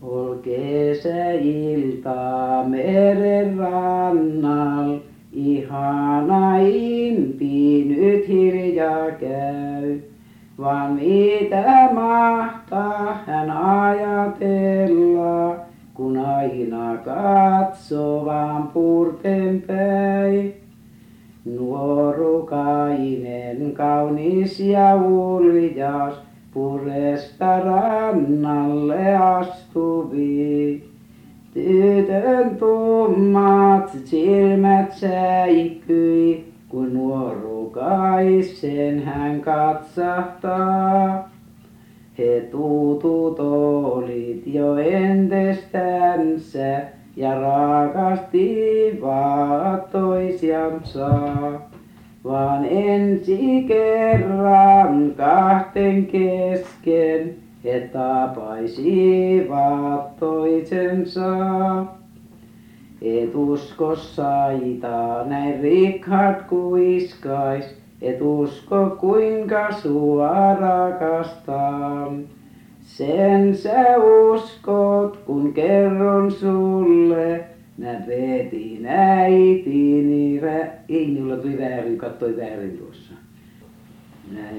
Ol kesäilta meren rannal, ihana impi nyt hiljaa käy. Vaan mitä mahtaa hän ajatella, kun aina katsoo vaan puurten päin. Nuorukainen, kaunis ja uljas, puresta rannalle astui. Tytön tummat silmät säikkyi, kun nuorukaisen hän katsahtaa. He tutut olit jo entestänsä ja rakastivat toisiansa. Vaan ensi kerran kahten kesken he tapaisivat toisensa. Et usko saita näin Richard kuiskais, et usko kuinka sua rakastan. Sen sä uskot, kun kerron sulle, mä vedin äitini ei minulla tuli väärin, kattoi väärin tuossa. Näin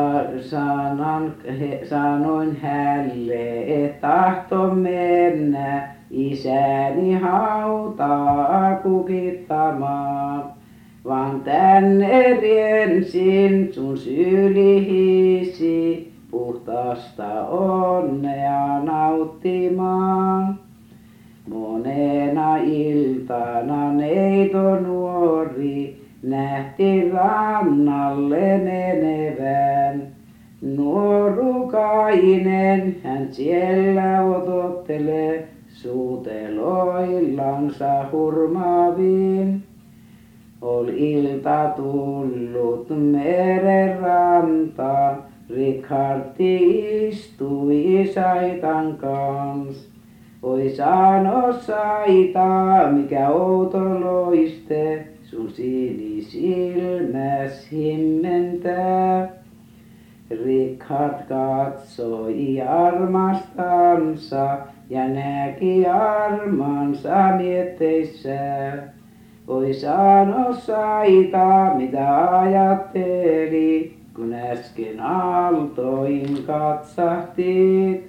sanoin hälle, et tahto mennä isäni hautaa kukittamaan. Vaan tänne riensin sun sylihisi puhtaasta onnea nauttimaan. Monena iltana neito nuori nähti rannalle menevän. Nuorukainen hän siellä odottelee suuteloillansa hurmaavin. Ol ilta tullut meren rantaan, Richardi istui saitan kans. Oi sano saita, mikä outo loiste sun sinisilmäs himmentää. Richard katsoi armastansa ja näki armansa mietteissään. Oi sano saita, mitä ajatteli, kun äsken aaltoin katsahtit.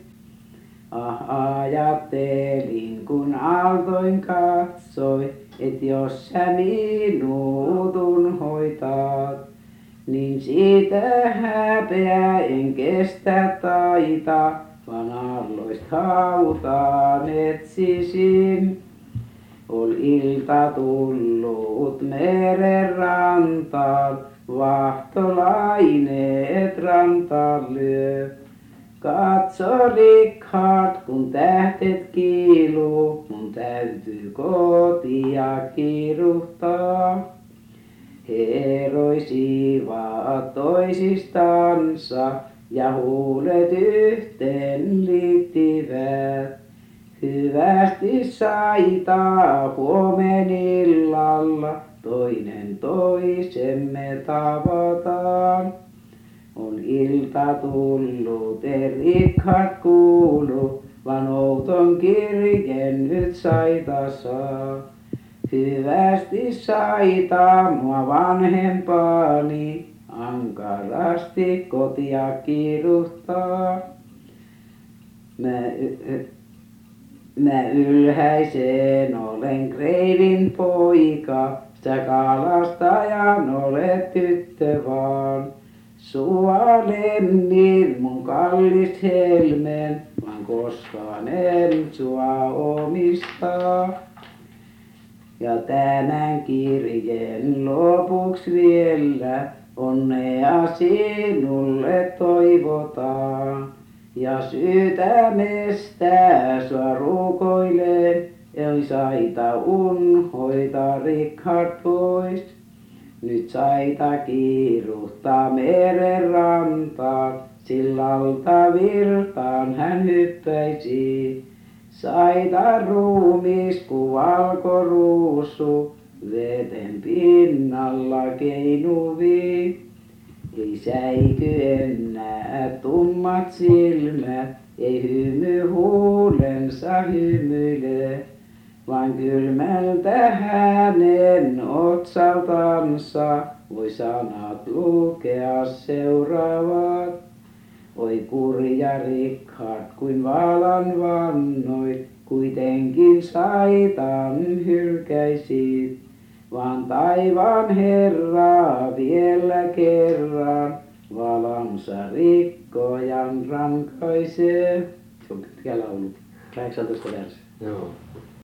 Ajattelin, kun aaltoin katsoi, et jos sä minutun hoitat, niin siitä häpeä en kestä taita, vaan aalloist hautaan etsisin. Ol ilta tullut meren rantaan, vahtolaineet rantaan lyö. Katso Richard, kun tähtet kiiluu, mun täytyy kotia kiiruhtaa. He eroisivat toisistansa ja huulet yhteen liittivät. Hyvästi saita huomenillalla, toinen toisemme tavataan. On ilta tullut, ei Richard kuulu, vaan outon kirjeen nyt saita saa. Hyvästi saita mua vanhempaani, ankarasti kotia kiiruhtaa. Mä ylhäisen olen kreivin poika, sä kalastajan olet tyttö vaan. Sua lemmin mun kallis helmen, vaan koskaan en sua omistaa. Ja tämän kirjeen lopuksi vielä onnea sinulle toivotaan. Ja sydämestä sua rukoilen, ei saita unhoita Richard pois. Nyt saita kiiruhtaa meren rantaan, sillalta virtaan hän hyppäisi. Saita ruumis ku valkoruusu, veden pinnalla keinuvi. Ei säiky enää tummat silmät, ei hymy huulen lapsensa hymyilee, vaan kylmältä hänen otsaltansa voi sanat lukea seuraavat. Oi kurja rikkaat, kuin vallan vannoit, kuitenkin saitan hylkäisit, vaan taivaan Herra vielä kerran valansa rikkojan rankaisee. Se on pitkä laulu, 18 versi. Joo.